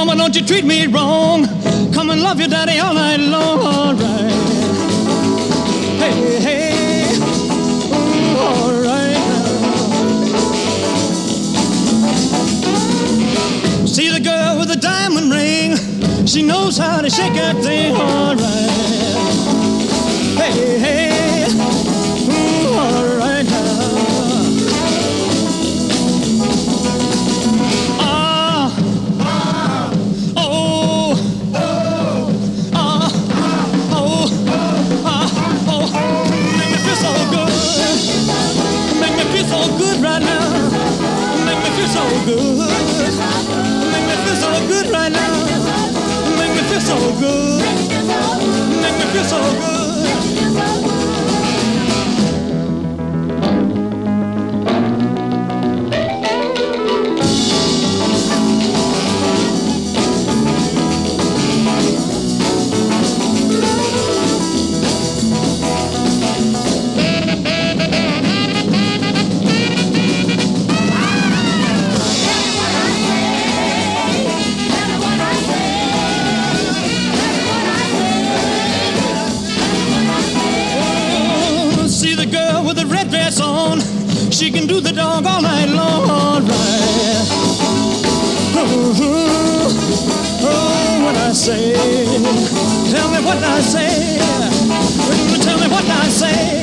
mama, don't you treat me wrong. Come and love your daddy all night long. All right. Hey, hey. Ooh, all right now. See the girl with the diamond ring. She knows how to shake that thing. All right. Hey, hey. Ooh, all right now. So good right now, make me feel so good, make me feel so good right now, make me feel so good, make me feel so good. She can do the dog all night long, all right. Oh, what I say, tell me what I say, tell me what I say.